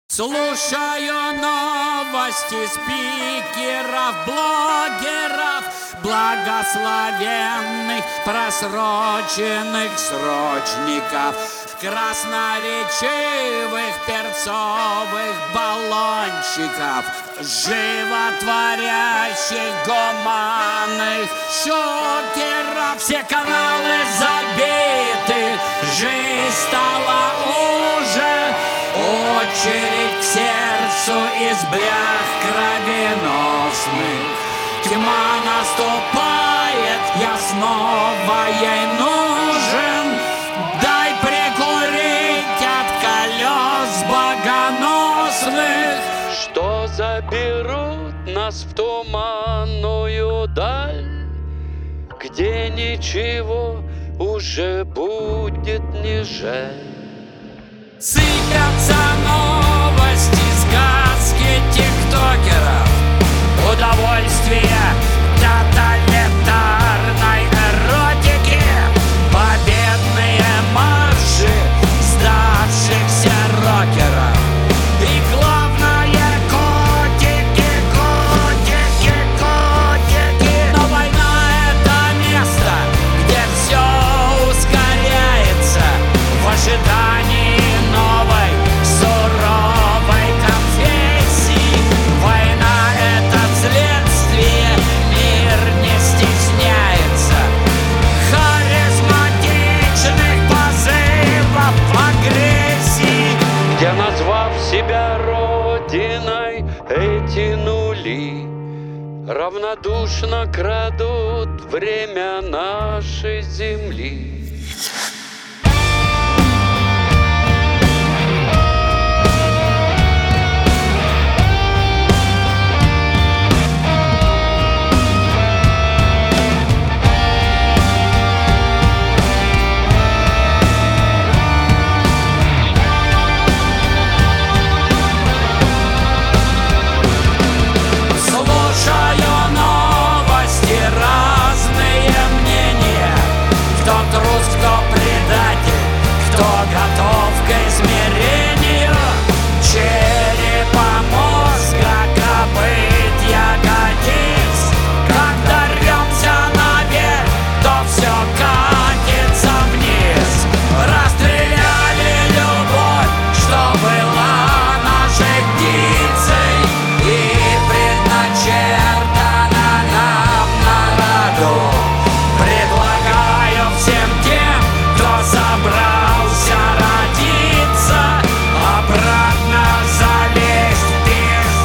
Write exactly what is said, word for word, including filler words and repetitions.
Слушаю новости спикеров, блогеров, благословенных, просроченных срочников, красноречивых перцовых баллончиков, животворящих гуманных шокеров. Все каналы забиты, жизнь стала уже очередь к сердцу из блях кровеносных. Тьма наступает, я снова ей нужен. Дай прикурить от колес богоносных, что заберут нас в туманную даль, где ничего уже будет не жаль. Сыпятся новости, сказки тиктокеров, удовольствие тоталитарной эротики, победные марши сдавшихся рокеров. И главное, котики, котики, котики. Но война — это место, где все ускоряется в ожидании новой суровой конфессии. Война — это следствие, мир не стесняется харизматичных позывов агрессии. Где, назвав себя родиной, эти нули равнодушно крадут время нашей земли. Слушаю новости, разные мнения. Кто трус, кто предатель, кто готов к измерению черепа, мозга, копыт, ягодиц. Когда рвемся наверх, то все катится вниз. Расстреляли любовь, что была нашей птицей и предначертана нам на роду. Предлагаю всем тем, кто собрался родиться, обратно залезть в песнь.